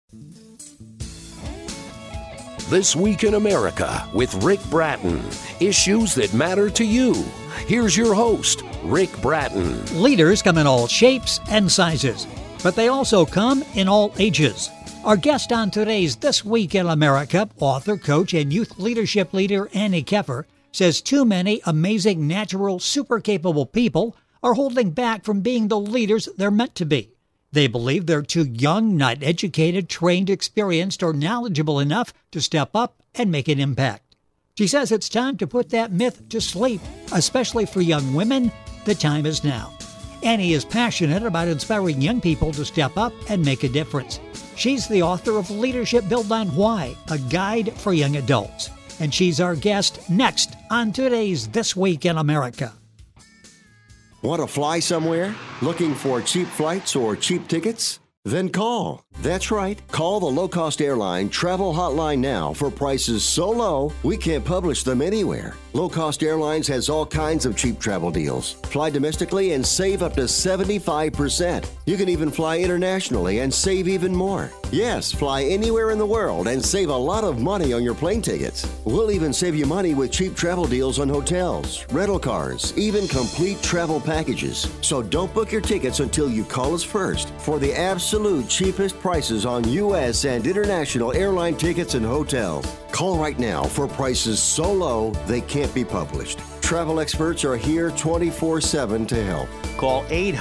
This Week in America with Rick Bratton. Issues that matter to you. Here's your host, Rick Bratton. Leaders come in all shapes and sizes, but they also come in all ages. Our guest on today's This Week in America, author, coach, and youth leadership leader Annie Keffer, says too many amazing, natural, super capable people are holding back from being the leaders they're meant to be. They believe they're too young, not educated, trained, experienced, or knowledgeable enough to step up and make an impact. She says it's time to put that myth to sleep, especially for young women. The time is now. Annie is passionate about inspiring young people to step up and make a difference. She's the author of Leadership Built on Why, a guide for young adults. And she's our guest next on today's This Week in America. Want to fly somewhere? Looking for cheap flights or cheap tickets? Then call. That's right. Call the low-cost airline travel hotline now for prices so low we can't publish them anywhere. Low-cost airlines has all kinds of cheap travel deals. Fly domestically and save up to 75%. You can even fly internationally and save even more. Yes, fly anywhere in the world and save a lot of money on your plane tickets. We'll even save you money with cheap travel deals on hotels, rental cars, even complete travel packages. So don't book your tickets until you call us first for the absolute cheapest prices on U.S. and international airline tickets and hotels. Call right now for prices so low they can't be published. Travel experts are here 24/7 to help. Call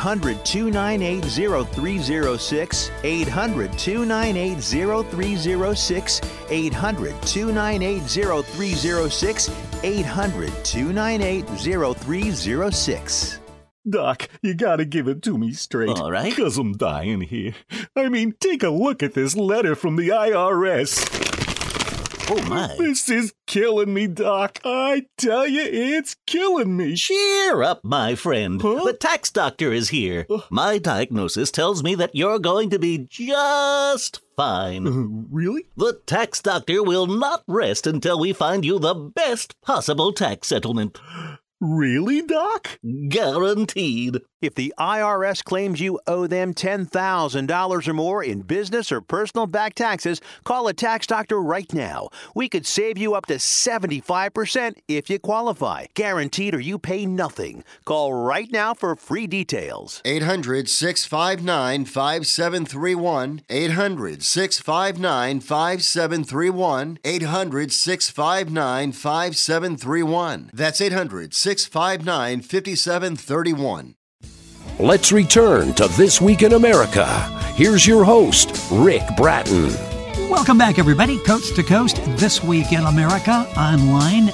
800-298-0306, 800-298-0306, 800-298-0306, 800-298-0306. Doc, you gotta give it to me straight. All right. 'Cause I'm dying here. I mean, take a look at this letter from the IRS. Oh, my. This is killing me, Doc. I tell you, it's killing me. Cheer up, my friend. Huh? The tax doctor is here. My diagnosis tells me that you're going to be just fine. Really? The tax doctor will not rest until we find you the best possible tax settlement. Really, Doc? Guaranteed. If the IRS claims you owe them $10,000 or more in business or personal back taxes, call a tax doctor right now. We could save you up to 75% if you qualify. Guaranteed or you pay nothing. Call right now for free details. 800-659-5731. 800-659-5731. 800-659-5731. That's 800-659-5731. Let's return to This Week in America. Here's your host, Rick Bratton. Welcome back, everybody. Coast to Coast, This Week in America, online,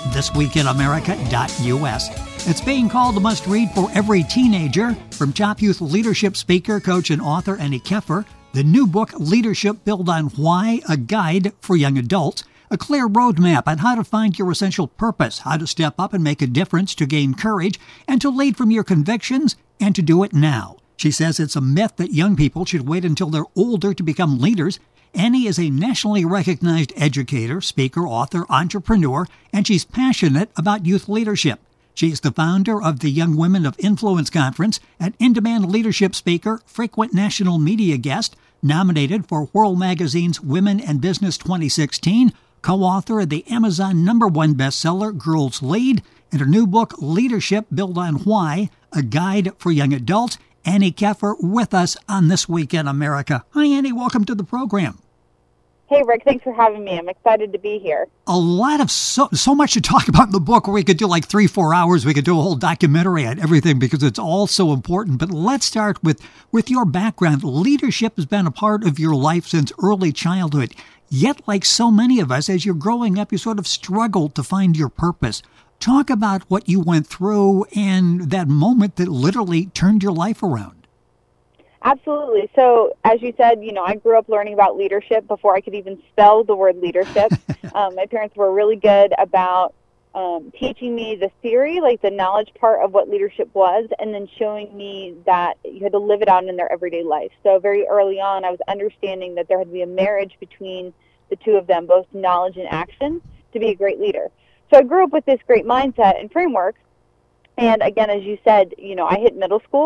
thisweekinamerica.us. It's being called a must-read for every teenager. From top youth leadership speaker, coach, and author Annie Keffer, the new book, Leadership Built on Why, a guide for young adults. A clear roadmap on how to find your essential purpose, how to step up and make a difference, to gain courage, and to lead from your convictions, and to do it now. She says it's a myth that young people should wait until they're older to become leaders. Annie is a nationally recognized educator, speaker, author, entrepreneur, and she's passionate about youth leadership. She's the founder of the Young Women of Influence Conference, an in-demand leadership speaker, frequent national media guest, nominated for World Magazine's Women and Business 2016, co-author of the Amazon #1 bestseller, Girls Lead, and her new book, Leadership Built on Why, a guide for young adults. Annie Keffer with us on This Week in America. Hi, Annie. Welcome to the program. Hey, Rick. Thanks for having me. I'm excited to be here. A lot of so much to talk about in the book. We could do like 3-4 hours. We could do a whole documentary on everything because it's all so important. But let's start with your background. Leadership has been a part of your life since early childhood. Yet, like so many of us, as you're growing up, you sort of struggled to find your purpose. Talk about what you went through and that moment that literally turned your life around. Absolutely. So, as you said, I grew up learning about leadership before I could even spell the word leadership. My parents were really good about teaching me the theory, like the knowledge part of what leadership was, and then showing me that you had to live it out in their everyday life. So very early on, I was understanding that there had to be a marriage between the two of them, both knowledge and action, to be a great leader. So I grew up with this great mindset and framework. And again, as you said, I hit middle school,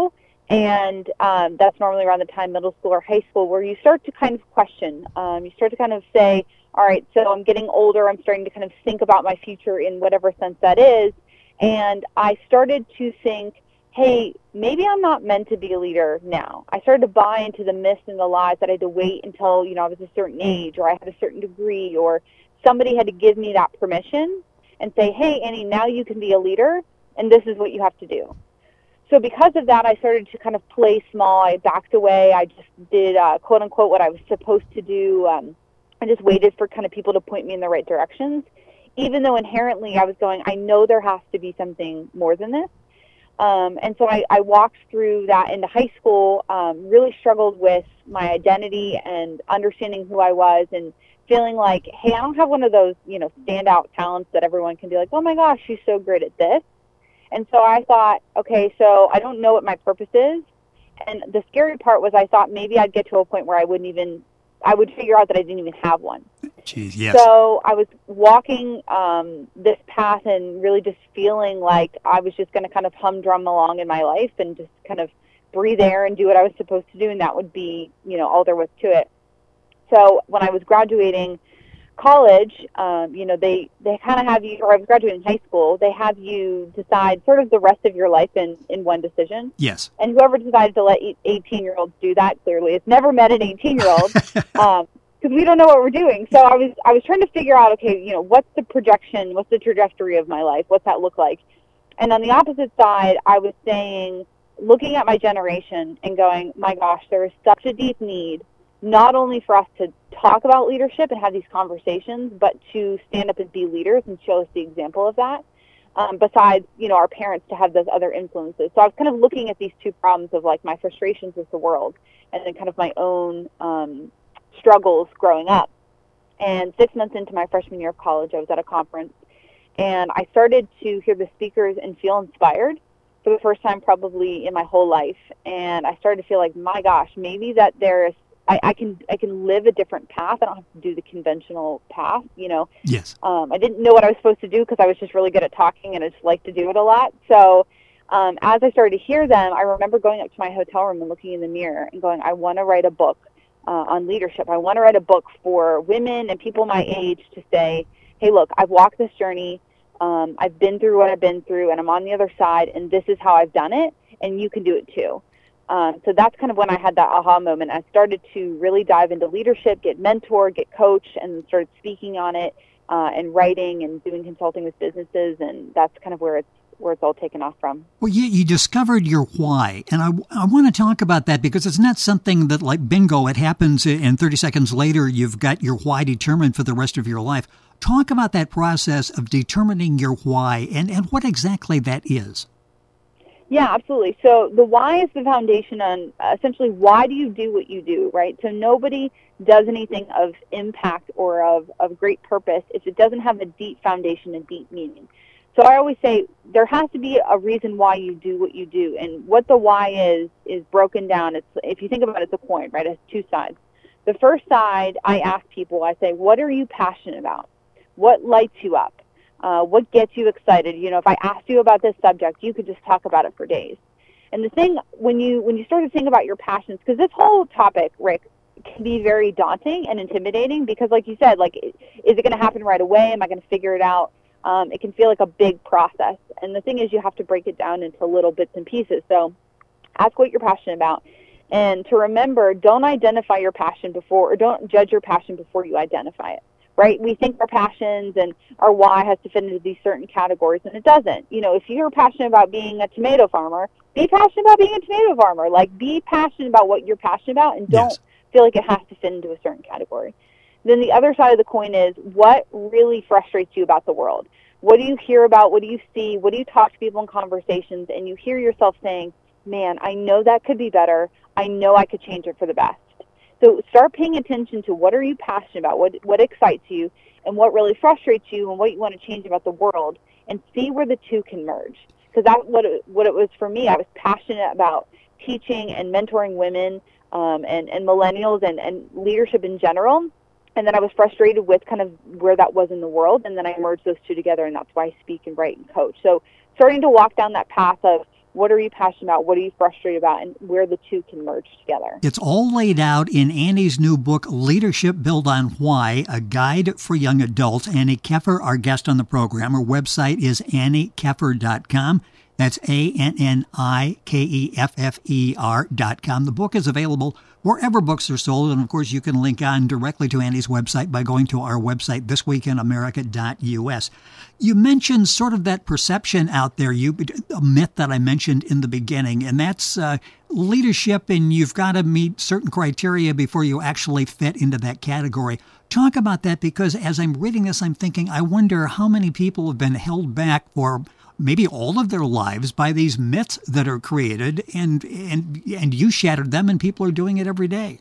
And that's normally around the time middle school or high school where you start to kind of question. You start to kind of say, all right, so I'm getting older. I'm starting to kind of think about my future in whatever sense that is. And I started to think, hey, maybe I'm not meant to be a leader now. I started to buy into the myths and the lies that I had to wait until, I was a certain age or I had a certain degree or somebody had to give me that permission and say, hey, Annie, now you can be a leader and this is what you have to do. So because of that, I started to kind of play small. I backed away. I just did, quote unquote, what I was supposed to do. I just waited for kind of people to point me in the right directions, even though inherently I was going, I know there has to be something more than this. And so I walked through that into high school, really struggled with my identity and understanding who I was and feeling like, hey, I don't have one of those, standout talents that everyone can be like, oh my gosh, she's so great at this. And so I thought, okay, so I don't know what my purpose is. And the scary part was I thought maybe I'd get to a point where I would figure out that I didn't even have one. Jeez, yes. So I was walking this path and really just feeling like I was just going to kind of humdrum along in my life and just kind of breathe air and do what I was supposed to do, and that would be, all there was to it. So when I was graduating college, they kind of have you, or I was graduating high school, they have you decide sort of the rest of your life in one decision. Yes. And whoever decided to let 18-year-olds do that clearly has never met an 18-year-old because we don't know what we're doing. So I was trying to figure out, okay, what's the projection, what's the trajectory of my life, what's that look like? And on the opposite side, I was saying, looking at my generation and going, my gosh, there is such a deep need not only for us to talk about leadership and have these conversations, but to stand up and be leaders and show us the example of that. Besides, our parents to have those other influences. So I was kind of looking at these two problems of like my frustrations with the world and then kind of my own struggles growing up. And 6 months into my freshman year of college, I was at a conference and I started to hear the speakers and feel inspired for the first time probably in my whole life. And I started to feel like, my gosh, maybe that there's I can live a different path. I don't have to do the conventional path, Yes. I didn't know what I was supposed to do because I was just really good at talking and I just liked to do it a lot. So as I started to hear them, I remember going up to my hotel room and looking in the mirror and going, I want to write a book on leadership. I want to write a book for women and people my age to say, hey, look, I've walked this journey. I've been through what I've been through and I'm on the other side and this is how I've done it and you can do it too. So that's kind of when I had that aha moment. I started to really dive into leadership, get mentored, get coached, and started speaking on it and writing and doing consulting with businesses, and that's kind of where it's all taken off from. Well, you discovered your why, and I want to talk about that because it's not something that, like bingo, it happens and 30 seconds later you've got your why determined for the rest of your life. Talk about that process of determining your why and what exactly that is. Yeah, absolutely. So the why is the foundation on essentially why do you do what you do, right? So nobody does anything of impact or of great purpose if it doesn't have a deep foundation and deep meaning. So I always say there has to be a reason why you do what you do. And what the why is broken down. It's, if you think about it, it's a coin, right? It has two sides. The first side, I ask people, I say, what are you passionate about? What lights you up? What gets you excited? If I asked you about this subject, you could just talk about it for days. And the thing, when you start to think about your passions, because this whole topic, Rick, can be very daunting and intimidating because, like you said, is it going to happen right away? Am I going to figure it out? It can feel like a big process. And the thing is, you have to break it down into little bits and pieces. So ask what you're passionate about. And to remember, don't identify your passion before, or don't judge your passion before you identify it. Right? We think our passions and our why has to fit into these certain categories, and it doesn't. If you're passionate about being a tomato farmer, be passionate about being a tomato farmer. Be passionate about what you're passionate about, and don't feel like it has to fit into a certain category. Then the other side of the coin is what really frustrates you about the world. What do you hear about? What do you see? What do you talk to people in conversations? And you hear yourself saying, man, I know that could be better. I know I could change it for the best. So start paying attention to what are you passionate about, what excites you, and what really frustrates you, and what you want to change about the world, and see where the two can merge. Because that's what it was for me. I was passionate about teaching and mentoring women and millennials and leadership in general. And then I was frustrated with kind of where that was in the world, and then I merged those two together, and that's why I speak and write and coach. So starting to walk down that path of What are you passionate about? What are you frustrated about? And where the two can merge together. It's all laid out in Annie's new book, Leadership Built on Why, a guide for young adults. Annie Keffer, our guest on the program. Her website is anniekeffer.com. That's ANNIKEFFER.com. The book is available wherever books are sold. And, of course, you can link on directly to Annie's website by going to our website, thisweekinamerica.us. You mentioned sort of that perception out there, a myth that I mentioned in the beginning, and that's leadership, and you've got to meet certain criteria before you actually fit into that category. Talk about that, because as I'm reading this, I'm thinking, I wonder how many people have been held back for maybe all of their lives by these myths that are created, and you shattered them, and people are doing it every day.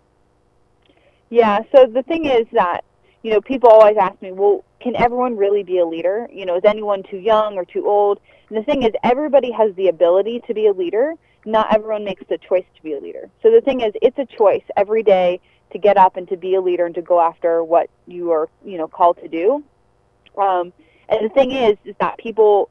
Yeah, so the thing is that, people always ask me, well, can everyone really be a leader? Is anyone too young or too old? And the thing is, everybody has the ability to be a leader. Not everyone makes the choice to be a leader. So the thing is, it's a choice every day to get up and to be a leader and to go after what you are, called to do. And the thing is that people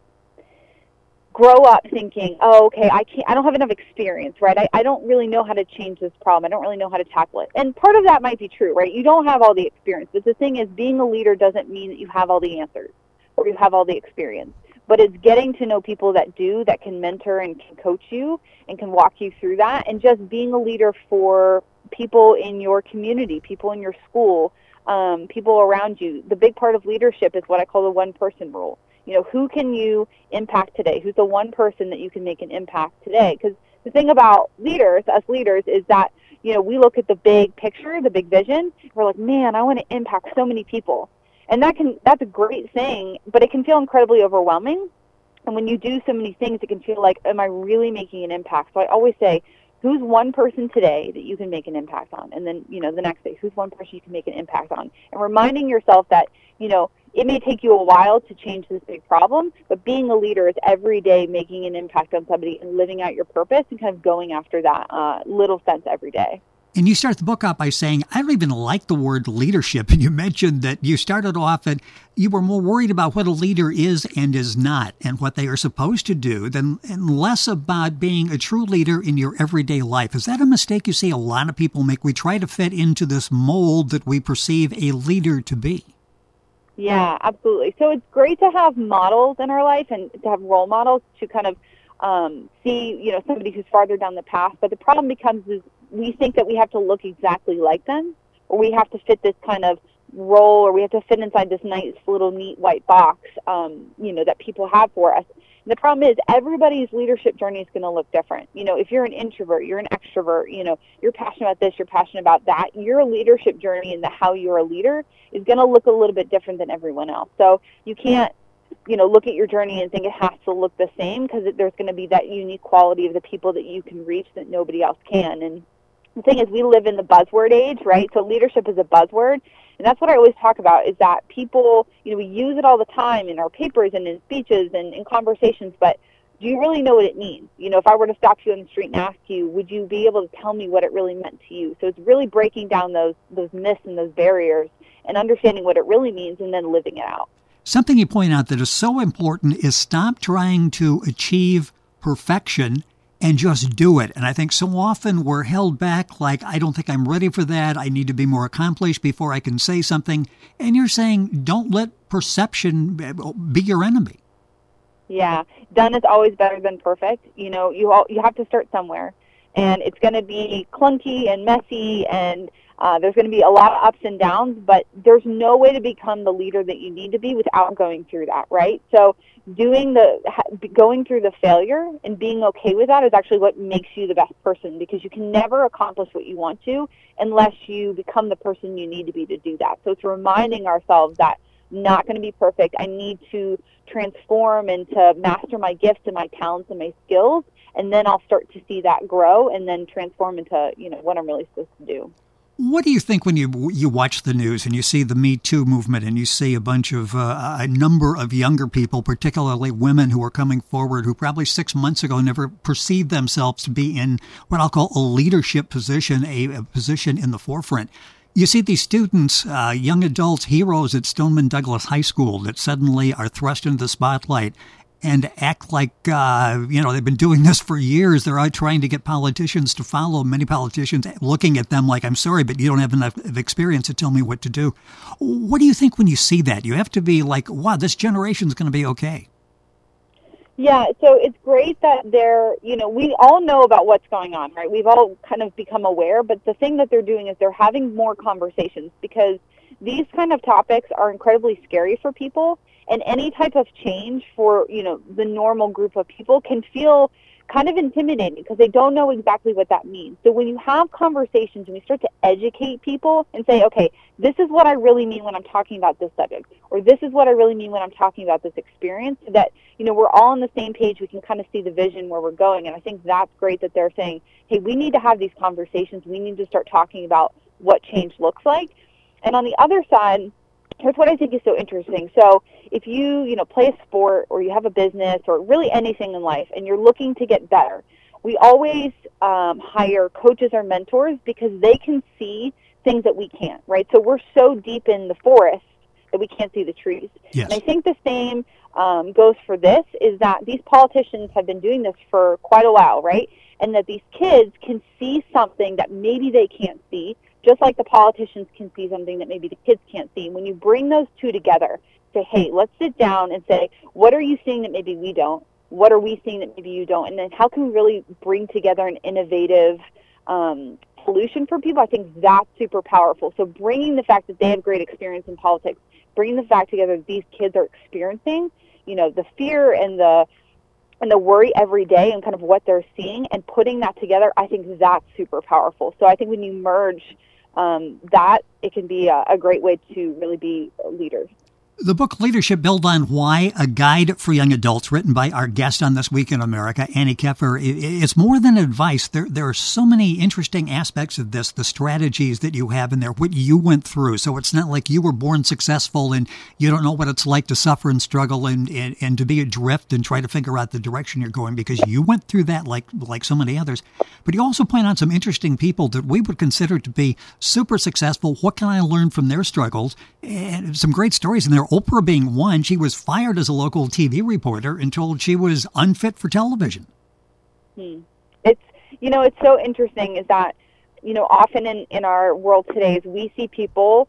grow up thinking, oh, okay, I don't have enough experience, right? I don't really know how to change this problem. I don't really know how to tackle it. And part of that might be true, right? You don't have all the experience. But the thing is, being a leader doesn't mean that you have all the answers or you have all the experience. But it's getting to know people that do, that can mentor and can coach you and can walk you through that, and just being a leader for people in your community, people in your school, people around you. The big part of leadership is what I call the one-person rule. Who can you impact today? Who's the one person that you can make an impact today? Because the thing about us leaders, is that, we look at the big picture, the big vision. We're like, man, I want to impact so many people. And that's a great thing, but it can feel incredibly overwhelming. And when you do so many things, it can feel like, am I really making an impact? So I always say, who's one person today that you can make an impact on? And then, the next day, who's one person you can make an impact on? And reminding yourself that, it may take you a while to change this big problem, but being a leader is every day making an impact on somebody and living out your purpose and kind of going after that little sense every day. And you start the book out by saying, I don't even like the word leadership. And you mentioned that you started off that you were more worried about what a leader is and is not and what they are supposed to do and less about being a true leader in your everyday life. Is that a mistake you see a lot of people make? We try to fit into this mold that we perceive a leader to be. Yeah, absolutely. So it's great to have models in our life and to have role models to kind of see, somebody who's farther down the path. But the problem becomes is we think that we have to look exactly like them, or we have to fit this kind of role, or we have to fit inside this nice little neat white box, that people have for us. And the problem is everybody's leadership journey is going to look different. If you're an introvert, you're an extrovert, you're passionate about this, you're passionate about that, your leadership journey and how you're a leader is going to look a little bit different than everyone else. So you can't, look at your journey and think it has to look the same, because there's going to be that unique quality of the people that you can reach that nobody else can. And the thing is, we live in the buzzword age, right? So leadership is a buzzword. And that's what I always talk about, is that people, we use it all the time in our papers and in speeches and in conversations, but do you really know what it means? If I were to stop you on the street and ask you, would you be able to tell me what it really meant to you? So it's really breaking down those myths and those barriers and understanding what it really means and then living it out. Something you point out that is so important is stop trying to achieve perfection and just do it. And I think so often we're held back, like, I don't think I'm ready for that. I need to be more accomplished before I can say something. And you're saying, don't let perception be your enemy. Yeah. Done is always better than perfect. You have to start somewhere. And it's going to be clunky and messy, and there's going to be a lot of ups and downs, but there's no way to become the leader that you need to be without going through that, right? So going through the failure and being okay with that is actually what makes you the best person, because you can never accomplish what you want to unless you become the person you need to be to do that. So it's reminding ourselves that I'm not going to be perfect. I need to transform and to master my gifts and my talents and my skills, and then I'll start to see that grow and then transform into, what I'm really supposed to do. What do you think when you watch the news and you see the Me Too movement and you see a bunch of a number of younger people, particularly women, who are coming forward who probably 6 months ago never perceived themselves to be in what I'll call a leadership position, a position in the forefront? You see these students, young adults, heroes at Stoneman Douglas High School that suddenly are thrust into the spotlight. and act like, they've been doing this for years. They're out trying to get politicians to follow. Many politicians looking at them like, I'm sorry, but you don't have enough experience to tell me what to do. What do you think when you see that? You have to be like, wow, this generation's going to be okay. Yeah, so it's great that we all know about what's going on, right? We've all kind of become aware, but the thing that they're doing is they're having more conversations, because these kind of topics are incredibly scary for people, and any type of change for, the normal group of people can feel kind of intimidating because they don't know exactly what that means. So when you have conversations and we start to educate people and say, okay, this is what I really mean when I'm talking about this subject, or this is what I really mean when I'm talking about this experience, so that, we're all on the same page, we can kind of see the vision where we're going. And I think that's great that they're saying, hey, we need to have these conversations. We need to start talking about what change looks like. And on the other side, here's what I think is so interesting. So if you, play a sport, or you have a business, or really anything in life, and you're looking to get better, we always hire coaches or mentors because they can see things that we can't, right? So we're so deep in the forest that we can't see the trees. Yes. And I think the same goes for this, is that these politicians have been doing this for quite a while, right? And that these kids can see something that maybe they can't see, just like the politicians can see something that maybe the kids can't see. When you bring those two together, say, hey, let's sit down and say, what are you seeing that maybe we don't? What are we seeing that maybe you don't? And then how can we really bring together an innovative solution for people? I think that's super powerful. So bringing the fact that they have great experience in politics, bringing the fact together that these kids are experiencing, the fear and the worry every day and kind of what they're seeing, and putting that together, I think that's super powerful. So I think when you merge that, it can be a great way to really be leaders. The book Leadership Built on Why, a Guide for Young Adults, written by our guest on This Week in America, Annie Keffer. It's more than advice. There are so many interesting aspects of this, the strategies that you have in there, what you went through. So it's not like you were born successful and you don't know what it's like to suffer and struggle and to be adrift and try to figure out the direction you're going, because you went through that like so many others. But you also point out some interesting people that we would consider to be super successful. What can I learn from their struggles? And some great stories in there. Oprah being one. She was fired as a local TV reporter and told she was unfit for television. It's so interesting is that, often in our world today, is we see people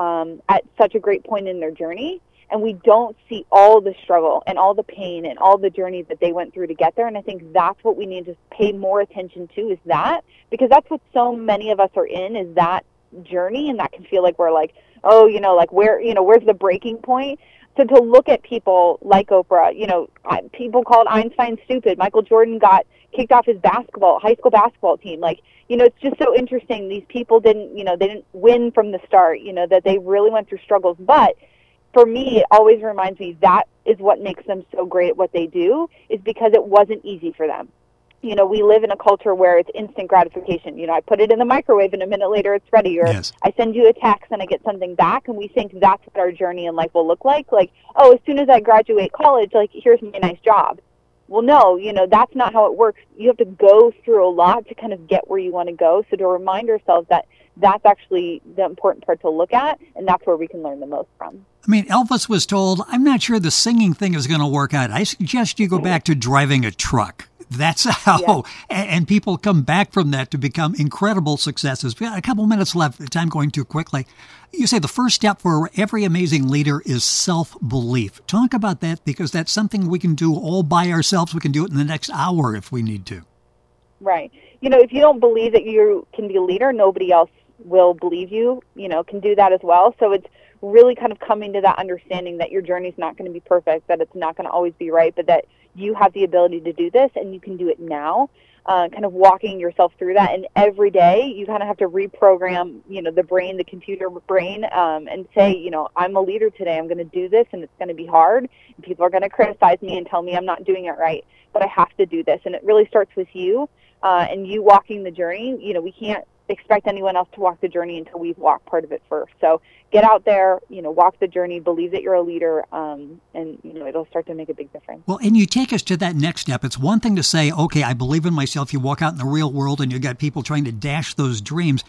at such a great point in their journey, and we don't see all the struggle and all the pain and all the journey that they went through to get there. And I think that's what we need to pay more attention to, is that, because that's what so many of us are in, is that journey, and that can feel like we're like, oh, where's the breaking point? So to look at people like Oprah, people called Einstein stupid. Michael Jordan got kicked off his high school basketball team. It's just so interesting. These people didn't win from the start, that they really went through struggles. But for me, it always reminds me that is what makes them so great at what they do, is because it wasn't easy for them. We live in a culture where it's instant gratification. I put it in the microwave and a minute later it's ready. Or yes. I send you a text and I get something back, and we think that's what our journey in life will look like. Like, oh, as soon as I graduate college, here's my nice job. Well, no, that's not how it works. You have to go through a lot to kind of get where you want to go. So to remind ourselves that that's actually the important part to look at, and that's where we can learn the most from. I mean, Elvis was told, I'm not sure the singing thing is going to work out. I suggest you go back to driving a truck. That's how, yeah. And people come back from that to become incredible successes. We got a couple minutes left, time going too quickly. You say the first step for every amazing leader is self-belief. Talk about that, because that's something we can do all by ourselves. We can do it in the next hour if we need to. Right. If you don't believe that you can be a leader, nobody else will believe you, can do that as well. So it's really kind of coming to that understanding that your journey's not going to be perfect, that it's not going to always be right, but that you have the ability to do this and you can do it now, kind of walking yourself through that. And every day you kind of have to reprogram, the brain, the computer brain, and say, I'm a leader today. I'm going to do this, and it's going to be hard. And people are going to criticize me and tell me I'm not doing it right, but I have to do this. And it really starts with you and you walking the journey. We can't expect anyone else to walk the journey until we've walked part of it first. So get out there, walk the journey, believe that you're a leader, and it'll start to make a big difference. Well, and you take us to that next step. It's one thing to say, okay, I believe in myself. You walk out in the real world and you got people trying to dash those dreams.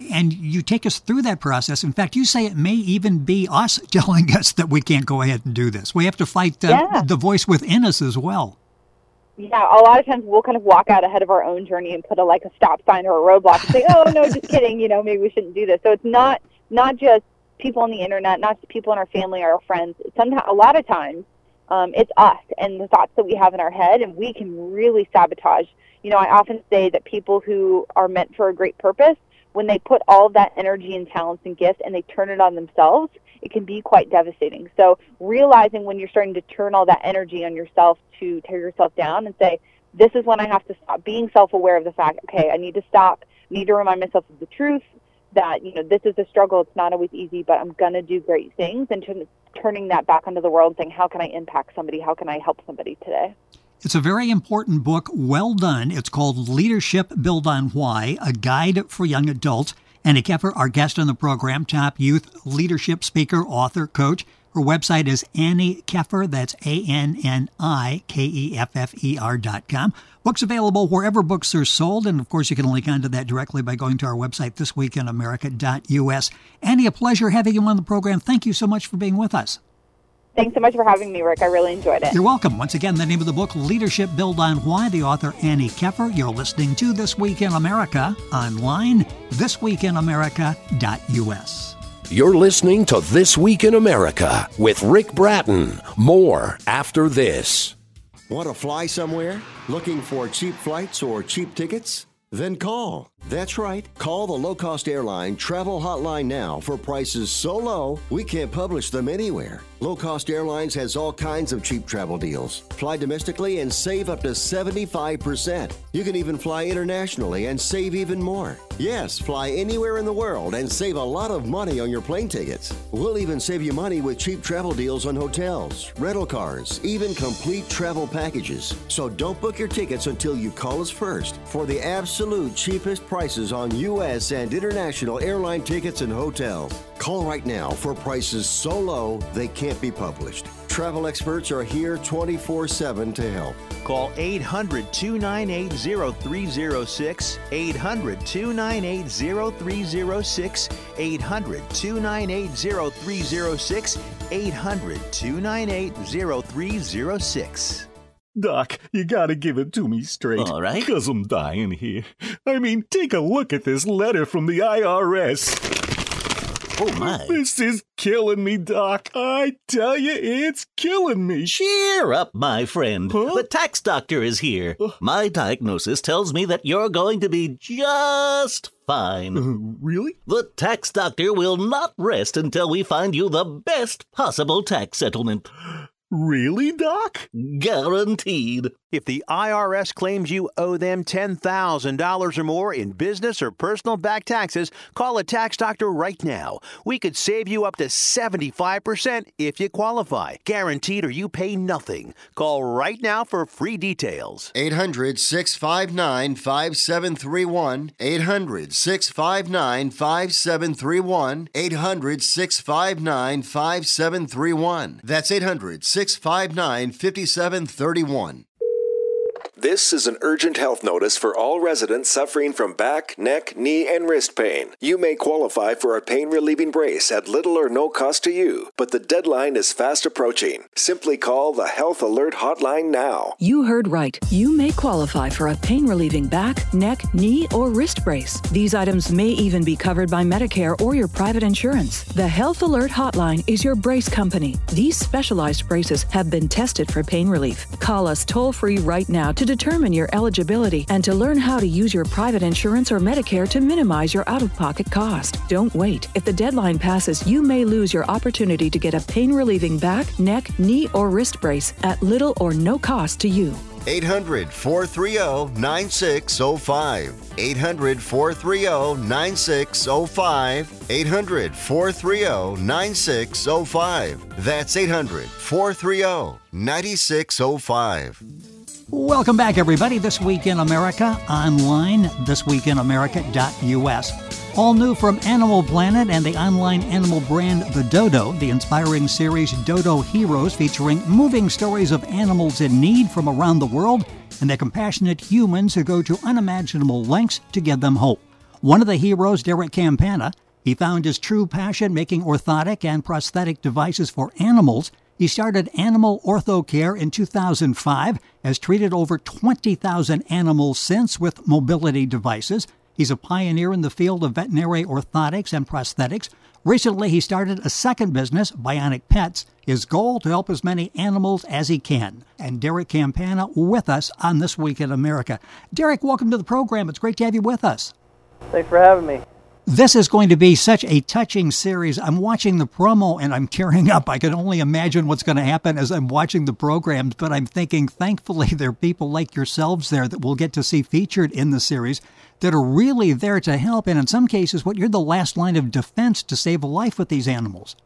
And you take us through that process. In fact, you say it may even be us telling us that we can't go ahead and do this. We have to fight the voice within us as well. Yeah, a lot of times we'll kind of walk out ahead of our own journey and put a stop sign or a roadblock and say, oh, no, just kidding, maybe we shouldn't do this. So it's not just people on the internet, not just people in our family or our friends. Sometimes, a lot of times, it's us and the thoughts that we have in our head, and we can really sabotage. I often say that people who are meant for a great purpose, when they put all of that energy and talents and gifts and they turn it on themselves, it can be quite devastating. So realizing when you're starting to turn all that energy on yourself to tear yourself down and say, this is when I have to stop, being self-aware of the fact, okay, I need to stop, need to remind myself of the truth, that, this is a struggle, it's not always easy, but I'm going to do great things, and turning that back onto the world and saying, how can I impact somebody? How can I help somebody today? It's a very important book. Well done. It's called Leadership Built on Why, a guide for young adults. Annie Keffer, our guest on the program, top youth leadership speaker, author, coach. Her website is Annie Keffer. That's ANNIKEFFER.com. Books available wherever books are sold. And, of course, you can link onto that directly by going to our website, thisweekinamerica.us. Annie, a pleasure having you on the program. Thank you so much for being with us. Thanks so much for having me, Rick. I really enjoyed it. You're welcome. Once again, the name of the book, Leadership Built on Why, the author Annie Keffer. You're listening to This Week in America online, thisweekinamerica.us. You're listening to This Week in America with Rick Bratton. More after this. Want to fly somewhere? Looking for cheap flights or cheap tickets? Then call. That's right. Call the low-cost airline travel hotline now for prices so low we can't publish them anywhere. Low-cost airlines has all kinds of cheap travel deals. Fly domestically and save up to 75%. You can even fly internationally and save even more. Yes, fly anywhere in the world and save a lot of money on your plane tickets. We'll even save you money with cheap travel deals on hotels, rental cars, even complete travel packages. So don't book your tickets until you call us first for the absolute cheapest prices on U.S. and international airline tickets and hotels. Call right now for prices so low they can't be published. Travel experts are here 24/7 to help. Call 800-298-0306, 800-298-0306, 800-298-0306, 800-298-0306. Doc, you gotta give it to me straight. All right. 'Cause I'm dying here. I mean, take a look at this letter from the IRS. Oh, my. This is killing me, Doc. I tell you, it's killing me. Cheer up, my friend. Huh? The tax doctor is here. My diagnosis tells me that you're going to be just fine. Really? The tax doctor will not rest until we find you the best possible tax settlement. Really, Doc? Guaranteed. If the IRS claims you owe them $10,000 or more in business or personal back taxes, call a tax doctor right now. We could save you up to 75% if you qualify. Guaranteed or you pay nothing. Call right now for free details. 800-659-5731. 800-659-5731. 800-659-5731. That's 800-659-5731. This is an urgent health notice for all residents suffering from back, neck, knee, and wrist pain. You may qualify for a pain-relieving brace at little or no cost to you, but the deadline is fast approaching. Simply call the Health Alert Hotline now. You heard right. You may qualify for a pain-relieving back, neck, knee, or wrist brace. These items may even be covered by Medicare or your private insurance. The Health Alert Hotline is your brace company. These specialized braces have been tested for pain relief. Call us toll-free right now to determine your eligibility and to learn how to use your private insurance or Medicare to minimize your out-of-pocket cost. Don't wait. If the deadline passes, you may lose your opportunity to get a pain-relieving back, neck, knee, or wrist brace at little or no cost to you. 800-430-9605. 800-430-9605. 800-430-9605. That's 800-430-9605. Welcome back, everybody. This Week in America online, thisweekinamerica.us. All new from Animal Planet and the online animal brand The Dodo, the inspiring series Dodo Heroes, featuring moving stories of animals in need from around the world and the compassionate humans who go to unimaginable lengths to give them hope. One of the heroes, Derek Campana, he found his true passion making orthotic and prosthetic devices for animals. He started Animal Ortho Care in 2005, has treated over 20,000 animals since with mobility devices. He's a pioneer in the field of veterinary orthotics and prosthetics. Recently, he started a second business, Bionic Pets. His goal to help as many animals as he can. And Derek Campana with us on This Week in America. Derek, welcome to the program. It's great to have you with us. Thanks for having me. This is going to be such a touching series. I'm watching the promo and I'm tearing up. I can only imagine what's going to happen as I'm watching the programs, but I'm thinking, thankfully, there are people like yourselves there that we'll get to see featured in the series that are really there to help. And in some cases, you're the last line of defense to save a life with these animals.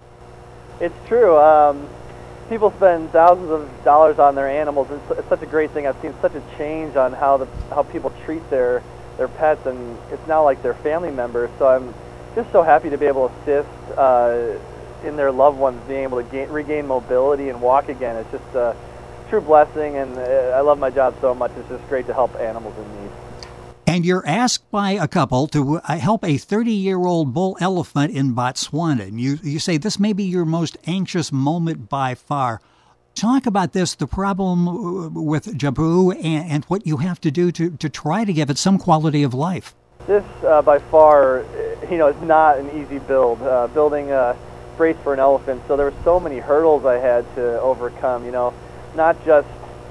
It's true. People spend thousands of dollars on their animals. It's such a great thing. I've seen such a change on how people treat their pets, and it's now like their family members. So I'm just so happy to be able to assist in their loved ones being able to regain mobility and walk again. It's just a true blessing, and I love my job so much. It's just great to help animals in need. And you're asked by a couple to help a 30-year-old bull elephant in Botswana. And you say this may be your most anxious moment by far. Talk about this, the problem with Jabu, and what you have to do to try to give it some quality of life. This, by far, is not an easy build. Building a brace for an elephant, so there were so many hurdles I had to overcome. Not just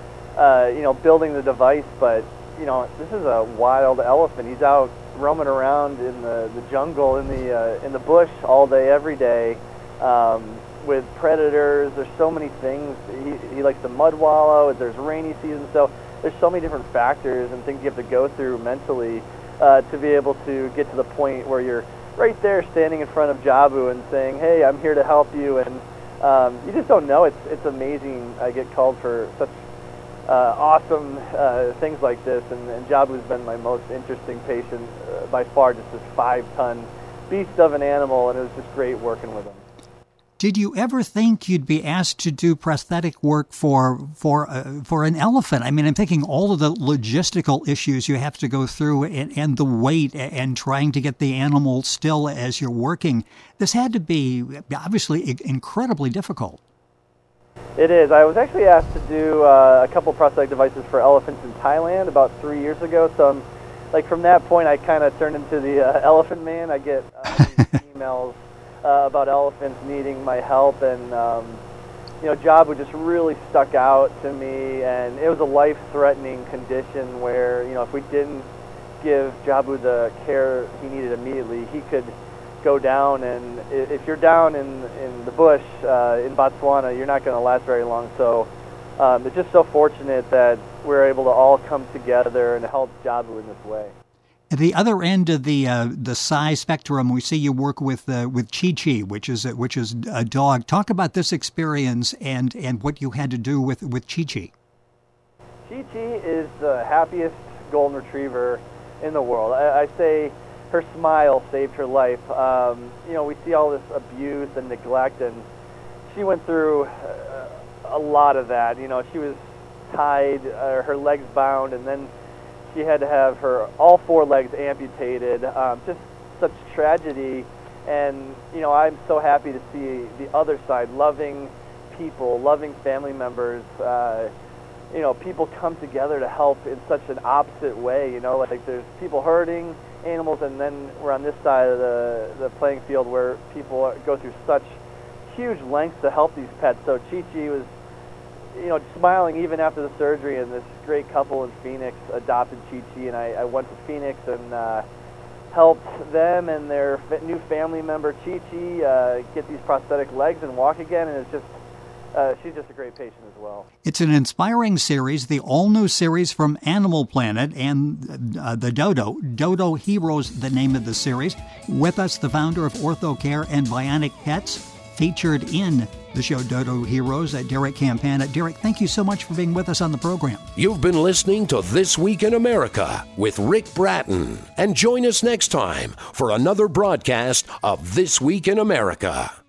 building the device, but this is a wild elephant. He's out roaming around in the jungle, in the bush all day, every day, with predators. There's so many things. He likes to mud wallow. There's rainy season, so there's so many different factors and things you have to go through mentally to be able to get to the point where you're right there standing in front of Jabu and saying, "Hey, I'm here to help you." And you just don't know. It's amazing. I get called for such awesome things like this, and Jabu's been my most interesting patient by far. Just this 5-ton beast of an animal, and it was just great working with him. Did you ever think you'd be asked to do prosthetic work for an elephant? I mean, I'm thinking all of the logistical issues you have to go through, and the weight, and trying to get the animal still as you're working. This had to be obviously incredibly difficult. It is. I was actually asked to do a couple prosthetic devices for elephants in Thailand about 3 years ago. So, from that point, I kind of turned into the elephant man. I get emails about elephants needing my help, and Jabu just really stuck out to me. And it was a life-threatening condition where, if we didn't give Jabu the care he needed immediately, he could go down, and if you're down in the bush in Botswana, you're not going to last very long. So it's just so fortunate that we're able to all come together and help Jabu in this way. At the other end of the size spectrum, we see you work with Chi-Chi, which is a dog. Talk about this experience and what you had to do with Chi-Chi. Chi-Chi is the happiest golden retriever in the world. I say her smile saved her life. We see all this abuse and neglect, and she went through a lot of that. She was tied, her legs bound, and then she had to have all 4 legs amputated. Just such tragedy. And, I'm so happy to see the other side, loving people, loving family members. People come together to help in such an opposite way. There's people hurting animals, and then we're on this side of the playing field where people go through such huge lengths to help these pets. So Chi-Chi was, smiling even after the surgery, and this great couple in Phoenix adopted Chi-Chi, and I went to Phoenix and helped them and their new family member Chi-Chi get these prosthetic legs and walk again, and it's just she's just a great patient as well. It's an inspiring series, the all-new series from Animal Planet and the Dodo. Dodo Heroes, the name of the series. With us, the founder of Ortho Care and Bionic Pets, featured in the show Dodo Heroes, Derek Campana. Derek, thank you so much for being with us on the program. You've been listening to This Week in America with Rick Bratton. And join us next time for another broadcast of This Week in America.